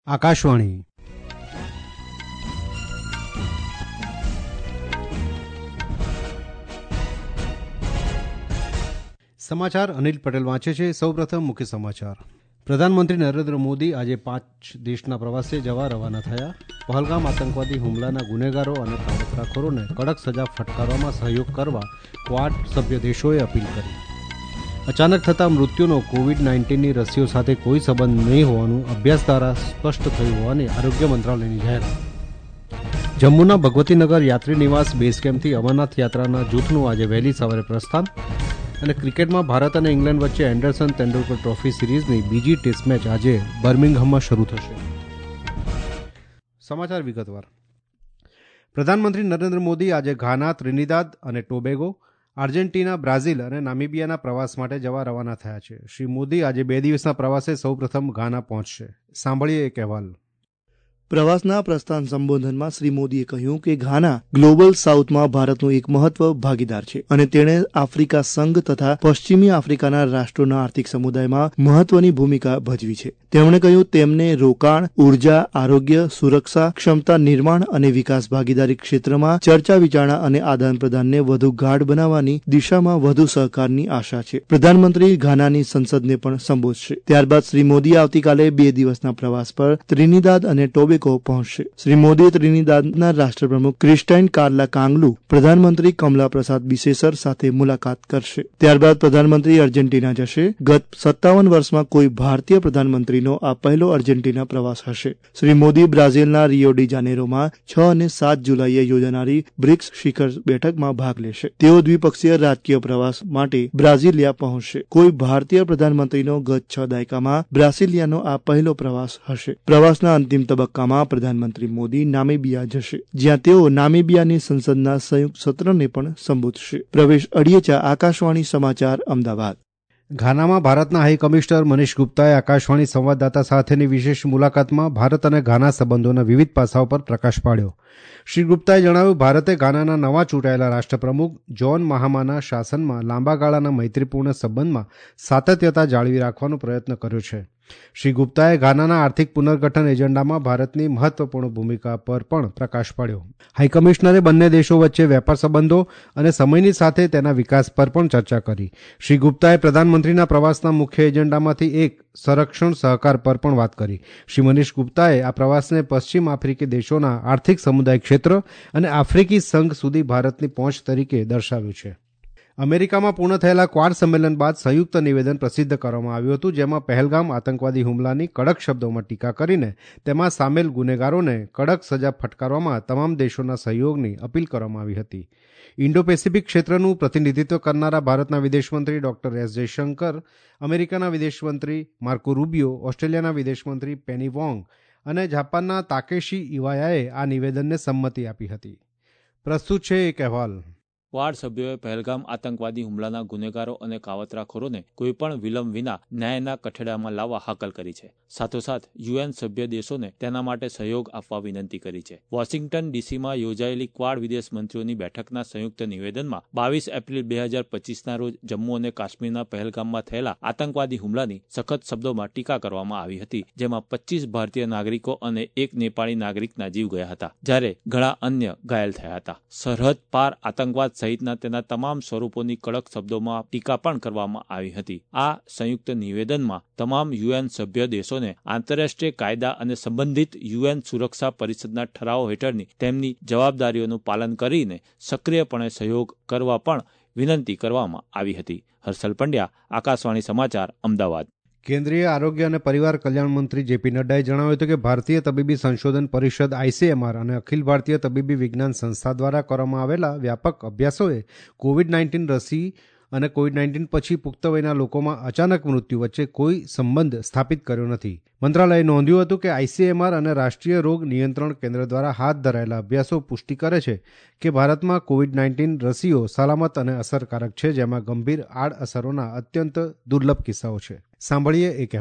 આકાશવાણી સમાચાર અનિલ પટેલ વાંચે છે. સૌપ્રથમ મુખ્ય સમાચાર. પ્રધાનમંત્રી નરેન્દ્ર મોદી આજે 5 દેશના પ્રવાસે જવા રવાના થયા. પહલગામ આતંકવાદી હુમલાના ગુનેગારો અને કાવતરાખોરોને કડક સજા ફટકારવામાં સહયોગ કરવા ક્વાડ સભ્ય દેશોએ અપીલ કરી. અચાનક થતા મૃત્યુનો કોવિડ-19ની રસીઓ સાથે કોઈ સંબંધ નહીં હોવાનું અભ્યાસ દ્વારા સ્પષ્ટ થયું હોવાની આરોગ્ય મંત્રાલયની જાહેરાત. જમ્મુના ભગવતીનગર યાત્રી નિવાસ બેઝ કેમ્પથી અમરનાથ યાત્રાના જૂથનું આજે વહેલી સવારે પ્રસ્થાન. અને ક્રિકેટમાં ભારત અને ઇંગ્લેન્ડ વચ્ચે એન્ડરસન તેંડુલકર ટ્રોફી સિરીઝની બીજી ટેસ્ટ મેચ આજે બર્મિંગહામમાં શરૂ થશે. સમાચાર વિગતવાર. પ્રધાનમંત્રી નરેન્દ્ર મોદી આજે ઘાના, ત્રિનિદાદ અને ટોબેગો, આર્જેન્ટિના, બ્રાઝિલ અને નામીબિયાના પ્રવાસ માટે જવા રવાના થયા છે. શ્રી મોદી આજે 2 દિવસના પ્રવાસે સૌપ્રથમ ઘાના પહોંચશે. સાંભળીએ એક અહેવાલ. પ્રવાસના પ્રસ્થાન સંબોધનમાં શ્રી મોદીએ કહ્યું કે ઘાના ગ્લોબલ સાઉથમાં ભારતનું એક મહત્વ ભાગીદાર છે અને તેણે આફ્રિકા સંઘ તથા પશ્ચિમી આફ્રિકાના રાષ્ટ્રોના આર્થિક સમુદાયમાં મહત્વની ભૂમિકા ભજવી છે. તેમણે કહ્યું તેમને રોકાણ, ઉર્જા, આરોગ્ય, સુરક્ષા, ક્ષમતા નિર્માણ અને વિકાસ ભાગીદારી ક્ષેત્રમાં ચર્ચા વિચારણા અને આદાન પ્રદાનને વધુ ગાઢ બનાવવાની દિશામાં વધુ સહકારની આશા છે. પ્રધાનમંત્રી ઘાનાની સંસદને પણ સંબોધશે. ત્યારબાદ શ્રી મોદી આવતીકાલે 2 દિવસના પ્રવાસ પર ત્રિનિદાદ અને ટોબેગો પહોંચશે. શ્રી મોદી ત્રિનિદાદના રાષ્ટ્રપ્રમુખ ક્રિસ્ટાઇન કાર્લા કાંગલુ, પ્રધાનમંત્રી કમલા પ્રસાદ બિસેસર સાથે મુલાકાત કરશે. ત્યારબાદ પ્રધાનમંત્રી અર્જેન્ટિના જશે. ગત 57 વર્ષમાં કોઈ ભારતીય પ્રધાનમંત્રીનો આ પહેલો અર્જેન્ટિના પ્રવાસ હશે. શ્રી મોદી બ્રાઝિલના રિયો ડી જાનેરોમાં 6 અને 7 જુલાઈએ યોજાનારી બ્રિક્સ શિખર બેઠકમાં ભાગ લેશે. તેઓ દ્વિપક્ષીય રાજકીય પ્રવાસ માટે બ્રાઝિલિયા પહોંચશે. કોઈ ભારતીય પ્રધાનમંત્રીનો ગત 6 દાયકામાં બ્રાઝિલિયાનો આ પહેલો પ્રવાસ હશે. પ્રવાસના અંતિમ તબક્કામાં પ્રધાનમંત્રી મોદી નામીબિયા જશે, જ્યાં તેઓ નામીબિયાની સંસદના સંયુક્ત સત્રને પણ સંબોધશે. પ્રવેશ અડિયેચા, આકાશવાણી સમાચાર, અમદાવાદ. ઘાનામાં ભારતના હાઈ કમિશનર મનીષ ગુપ્તાએ આકાશવાણી સંવાદદાતા સાથેની વિશેષ મુલાકાતમાં ભારત અને ઘાના સંબંધોના વિવિધ પાસાઓ પર પ્રકાશ પાડ્યો. શ્રી ગુપ્તાએ જણાવ્યું, ભારતે ઘાનાના નવા ચૂંટાયેલા રાષ્ટ્રપ્રમુખ જોન મહામાના શાસનમાં લાંબા ગાળાના મૈત્રીપૂર્ણ સંબંધમાં સાતત્યતા જાળવી રાખવાનો પ્રયત્ન કર્યો છે. શ્રી ગુપ્તાએ ઘાનાના આર્થિક પુનર્ગઠન એજન્ડામાં ભારતની મહત્વપૂર્ણ ભૂમિકા પર પણ પ્રકાશ પાડ્યો. હાઈકમિશનરે બંને દેશો વચ્ચે વેપાર સંબંધો અને સમયની સાથે તેના વિકાસ પર પણ ચર્ચા કરી. શ્રી ગુપ્તાએ પ્રધાનમંત્રીના પ્રવાસના મુખ્ય એજન્ડામાંથી એક સંરક્ષણ સહકાર પર પણ વાત કરી. શ્રી મનીષ ગુપ્તાએ આ પ્રવાસને પશ્ચિમ આફ્રિકી દેશોના આર્થિક સમુદાય ક્ષેત્ર અને આફ્રિકી સંઘ સુધી ભારતની પહોંચ તરીકે દર્શાવ્યું છે. અમેરિકામાં પૂર્ણ થયેલા ક્વાડ સંમેલન બાદ સંયુક્ત નિવેદન પ્રસિદ્ધ કરવામાં આવ્યું હતું, જેમાં પહેલગામ આતંકવાદી હુમલાની કડક શબ્દોમાં ટીકા કરીને તેમાં સામેલ ગુનેગારોને કડક સજા ફટકારવામાં તમામ દેશોના સહયોગની અપીલ કરવામાં આવી હતી. ઇન્ડો પેસિફિક ક્ષેત્રનું પ્રતિનિધિત્વ કરનારા ભારતના વિદેશમંત્રી ડોક્ટર એસ જયશંકર, અમેરિકાના વિદેશમંત્રી માર્કો રૂબિયો, ઓસ્ટ્રેલિયાના વિદેશમંત્રી પેની વોંગ અને જાપાનના તાકેશી ઇવાયાએ આ નિવેદનને સંમતિ આપી હતી. પ્રસ્તુત છે એક અહેવાલ. ક્વાડ સભ્યોએ પહેલગામ આતંકવાદી હુમલાના ગુનેગારો અને કાવતરાખોરોને કોઈપણ વિલંબ વિના ન્યાયના કઠેડામાં લાવવા હાકલ કરી છે. સાથોસાથ યુએન સભ્ય દેશોને તેના માટે સહયોગ આપવા વિનંતી કરી છે. વોશિંગ્ટન ડીસીમાં યોજાયેલી ક્વાડ વિદેશ મંત્રીઓની બેઠકના સંયુક્ત નિવેદનમાં 22 એપ્રિલ 2025ના રોજ જમ્મુ અને કાશ્મીરના પહેલગામમાં થયેલા આતંકવાદી હુમલાની સખત શબ્દોમાં ટીકા કરવામાં આવી હતી, જેમાં 25 ભારતીય નાગરિકો અને 1 નેપાળી નાગરિકના જીવ ગયા હતા, જ્યારે ઘણા અન્ય ઘાયલ થયા હતા. સરહદ પાર આતંકવાદ સહિતના તેના તમામ સ્વરૂપોની કડક શબ્દોમાં ટીકા પણ કરવામાં આવી હતી. આ સંયુક્ત નિવેદનમાં તમામ યુએન સભ્ય દેશોને આંતરરાષ્ટ્રીય કાયદા અને સંબંધિત યુએન સુરક્ષા પરિષદના ઠરાવો હેઠળની તેમની જવાબદારીઓનું પાલન કરીને સક્રિયપણે સહયોગ કરવા પણ વિનંતી કરવામાં આવી હતી. હર્ષલ પંડ્યા, આકાશવાણી સમાચાર, અમદાવાદ. કેન્દ્રીય આરોગ્ય અને પરિવાર કલ્યાણ મંત્રી જેપી નડ્ડાએ જણાવ્યું હતું કે ભારતીય તબીબી સંશોધન પરિષદ ICMR અને અખિલ ભારતીય તબીબી વિજ્ઞાન સંસ્થા દ્વારા કરવામાં આવેલા વ્યાપક અભ્યાસોએ કોવિડ-19 રસી અને કોવિડ-19 પછી પુખ્ત વયના લોકોમાં અચાનક મૃત્યુ વચ્ચે કોઈ સંબંધ સ્થાપિત કર્યો નથી. મંત્રાલયે નોંધ્યું હતું કે ICMR અને રાષ્ટ્રીય રોગ નિયંત્રણ કેન્દ્ર દ્વારા હાથ ધરાયેલા અભ્યાસો પુષ્ટિ કરે છે કે ભારતમાં કોવિડ-19 રસીઓ સલામત અને અસરકારક છે, જેમાં ગંભીર આડઅસરોના અત્યંત દુર્લભ કિસ્સાઓ છે. સાંભળીએ એક અહેવાલ.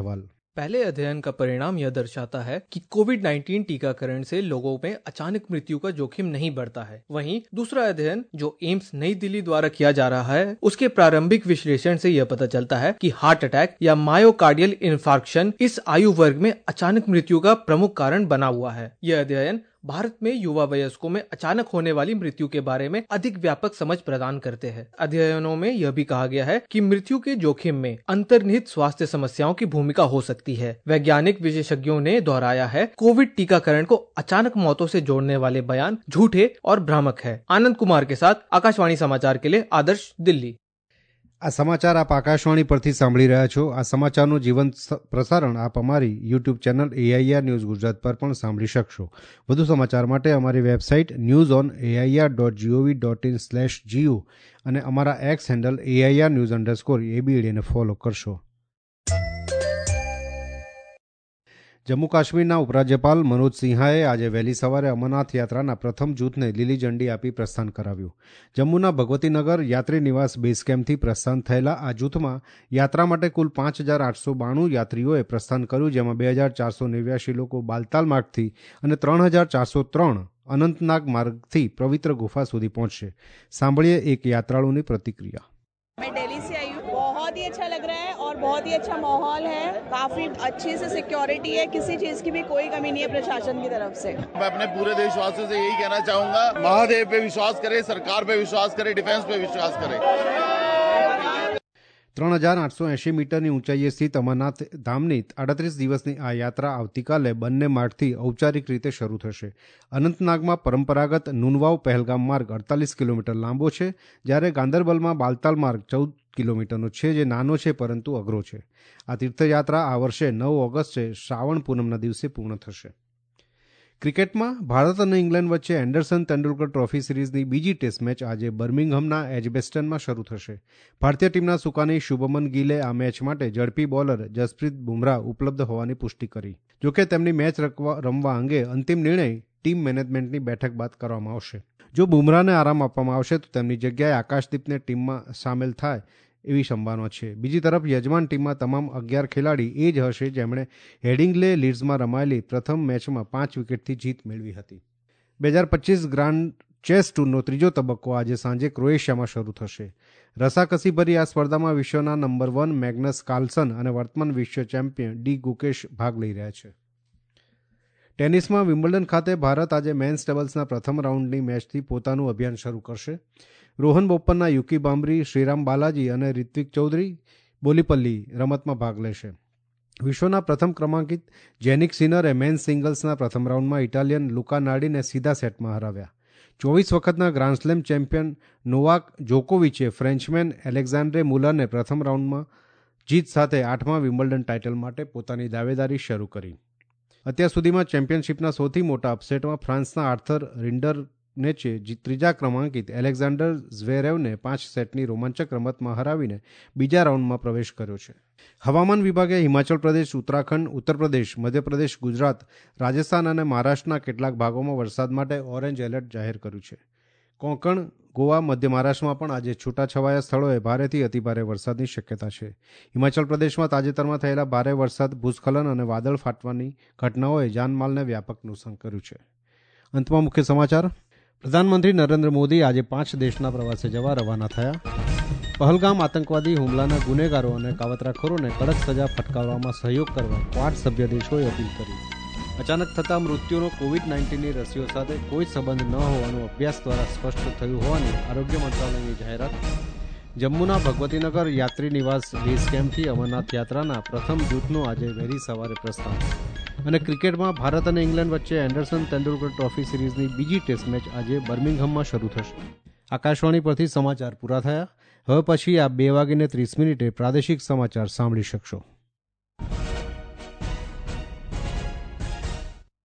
पहले अध्ययन का परिणाम यह दर्शाता है कि कोविड-19 टीकाकरण से लोगों में अचानक मृत्यु का जोखिम नहीं बढ़ता है। वहीं दूसरा अध्ययन जो एम्स नई दिल्ली द्वारा किया जा रहा है, उसके प्रारंभिक विश्लेषण से यह पता चलता है कि हार्ट अटैक या मायोकार्डियल इंफार्क्शन इस आयु वर्ग में अचानक मृत्यु का प्रमुख कारण बना हुआ है। यह अध्ययन भारत में युवा वयस्कों में अचानक होने वाली मृत्यु के बारे में अधिक व्यापक समझ प्रदान करते हैं। अध्ययनों में यह भी कहा गया है कि मृत्यु के जोखिम में अंतर्निहित स्वास्थ्य समस्याओं की भूमिका हो सकती है। वैज्ञानिक विशेषज्ञों ने दोहराया है, कोविड टीकाकरण को अचानक मौतों से जोड़ने वाले बयान झूठे और भ्रामक है। आनंद कुमार के साथ आकाशवाणी समाचार के लिए आदर्श, दिल्ली। આ સમાચાર આપ આકાશવાણી પરથી સાંભળી રહ્યા છો। આ સમાચારનું જીવંત પ્રસારણ આપ અમારી YouTube channel AIR news Gujarat પર પણ સાંભળી શકશો। વધુ સમાચાર માટે અમારી વેબસાઇટ newsonair.gov.in/gu અને અમારા એક્સ હેન્ડલ AIR_news_ ને ફોલો કરશો। જમ્મુ કાશ્મીરના ઉપરાજ્યપાલ મનોજ સિન્હાએ આજે વહેલી સવારે અમરનાથ યાત્રાના પ્રથમ જૂથને લીલી ઝંડી આપી પ્રસ્થાન કરાવ્યું। જમ્મુના ભગવતીનગર યાત્રી નિવાસ બેઝ કેમ્પથી પ્રસ્થાન થયેલા આ જૂથમાં યાત્રા માટે કુલ 5,892 યાત્રીઓએ પ્રસ્થાન કર્યું, જેમાં 2,489 લોકો બાલતાલ માર્ગથી અને 3,403 અનંતનાગ માર્ગથી પવિત્ર ગુફા સુધી પહોંચશે। સાંભળીએ એક યાત્રાળુની પ્રતિક્રિયા। मैं दिल्ली से आई हूँ, बहुत ही अच्छा लग रहा है और बहुत ही अच्छा माहौल है। काफी अच्छी से सिक्योरिटी है, किसी चीज की भी कोई कमी नहीं है प्रशासन की तरफ से। मैं अपने पूरे देशवासियों से यही कहना चाहूंगा, महादेव पे विश्वास करे, सरकार पे विश्वास करे, डिफेंस पे विश्वास करे। 3,880 મીટરની ઊંચાઈએ સ્થિત અમરનાથ ધામની 38 દિવસની આ યાત્રા આવતીકાલે બંને માર્ગથી ઔપચારિક રીતે શરૂ થશે। અનંતનાગમાં પરંપરાગત નુનવાવ પહેલગામ માર્ગ 48 કિલોમીટર લાંબો છે, જ્યારે ગાંદરબલમાં બાલતાલ માર્ગ 14 કિલોમીટરનો છે, જે નાનો છે પરંતુ અઘરો છે। આ તીર્થયાત્રા આ વર્ષે 9 ઓગસ્ટે શ્રાવણ પૂનમના દિવસે પૂર્ણ થશે। ક્રિકેટમાં ભારત અને ઇંગ્લેન્ડ વચ્ચે એન્ડરસન તેંડુલકર ટ્રોફી સિરીઝની બીજી ટેસ્ટ મેચ આજે બર્મિંગહમના એજબેસ્ટનમાં શરૂ થશે। ભારતીય ટીમના સુકાની શુભમન ગિલે આ મેચ માટે ઝડપી બોલર જસપ્રીત બુમરાહ ઉપલબ્ધ હોવાની પુષ્ટિ કરી। જોકે તેમની મેચ રમવા અંગે અંતિમ નિર્ણય ટીમ મેનેજમેન્ટની બેઠક બાદ કરવામાં આવશે। જો બુમરાહને આરામ આપવામાં આવશે તો તેમની જગ્યાએ આકાશદીપને ટીમમાં સામેલ થાય એવી સંભાવના છે। બીજી તરફ યજમાન ટીમમાં તમામ 11 ખેલાડી એ જ હશે જેમણે હેડિંગ્લે લીડ્સમાં રમાયેલી પ્રથમ મેચમાં 5 વિકેટથી જીત મેળવી હતી। 2025 ગ્રાન્ડ ચેસ ટૂરનો ત્રીજો તબક્કો આજે સાંજે ક્રોએશિયામાં શરૂ થશે। રસાકસીભરી આ સ્પર્ધામાં વિશ્વના નંબર 1 મેગ્નસ કાર્લસન અને વર્તમાન વિશ્વ ચેમ્પિયન ડી ગુકેશ ભાગ લઈ રહ્યા છે। ટેનિસમાં વિમ્બલ્ડન ખાતે ભારત આજે મેન્સ ડબલ્સના પ્રથમ રાઉન્ડની મેચથી પોતાનું અભિયાન શરૂ કરશે। રોહન બોપન્ના યુકી બામ્બરી, શ્રીરામ બાલાજી અને રિત્વિક ચૌધરી બોલીપલ્લી રમતમાં ભાગ લેશે। વિશ્વના પ્રથમ ક્રમાંકિત જેનિક સિનરે મેન્સ સિંગલ્સના પ્રથમ રાઉન્ડમાં ઇટાલિયન લુકા નાર્ડીને સીધા સેટમાં હરાવ્યા। 24 વખતના ગ્રાન્ડ સ્લેમ ચેમ્પિયન નોવાક જોકોવિચે ફ્રેન્ચમેન એલેક્ઝાન્ડ્રે મુલરને પ્રથમ રાઉન્ડમાં જીત સાથે 8મા વિમ્બલ્ડન ટાઇટલ માટે પોતાની દાવેદારી શરૂ કરી। અત્યાર સુધીમાં ચેમ્પિયનશિપના સૌથી મોટા અપસેટમાં ફ્રાન્સના આર્થર રિન્ડરનેચે ત્રીજા ક્રમાંકિત એલેક્ઝાન્ડર ઝ્વેરેવને 5 સેટની રોમાંચક રમતમાં હરાવીને બીજા રાઉન્ડમાં પ્રવેશ કર્યો છે। હવામાન વિભાગે હિમાચલ પ્રદેશ, ઉત્તરાખંડ, ઉત્તર પ્રદેશ, મધ્યપ્રદેશ, ગુજરાત, રાજસ્થાન અને મહારાષ્ટ્રના કેટલાક ભાગોમાં વરસાદ માટે ઓરેન્જ એલર્ટ જાહેર કર્યું છે। કોંકણ, ગોવા, મધ્ય મહારાષ્ટ્રમાં પણ આજે છૂટાછવાયા સ્થળોએ ભારેથી અતિભારે વરસાદની શક્યતા છે। હિમાચલ પ્રદેશમાં તાજેતરમાં થયેલા ભારે વરસાદ, ભૂસ્ખલન અને વાદળ ફાટવાની ઘટનાઓએ જાનમાલને વ્યાપક નુકસાન કર્યું છે। અંતમાં મુખ્ય સમાચાર। પ્રધાનમંત્રી નરેન્દ્ર મોદી આજે 5 દેશના પ્રવાસે જવા રવાના થયા। પહલગામ આતંકવાદી હુમલાના ગુનેગારો અને કાવતરાખોરોને કડક સજા ફટકારવામાં સહયોગ કરવા ક્વાડ સભ્ય દેશોએ અપીલ કરી। અચાનક થતા મૃત્યુનો કોવિડ-19ની રસીઓ સાથે કોઈ સંબંધ ન હોવાનું અભ્યાસ દ્વારા સ્પષ્ટ થયું હોવાની આરોગ્ય મંત્રાલયની જાહેરાત। જમ્મુના ભગવતીનગર યાત્રી નિવાસ બેઝ કેમ્પથી અમરનાથ યાત્રાના પ્રથમ જૂથનું આજે વહેલી સવારે પ્રસ્થાન। અને ક્રિકેટમાં ભારત અને ઇંગ્લેન્ડ વચ્ચે એન્ડરસન તેંડુલકર ટ્રોફી સિરીઝની બીજી ટેસ્ટ મેચ આજે બર્મિંગહમમાં શરૂ થશે। આકાશવાણી પરથી સમાચાર પૂરા થયા। હવે પછી આપ 2:30 પ્રાદેશિક સમાચાર સાંભળી શકશો।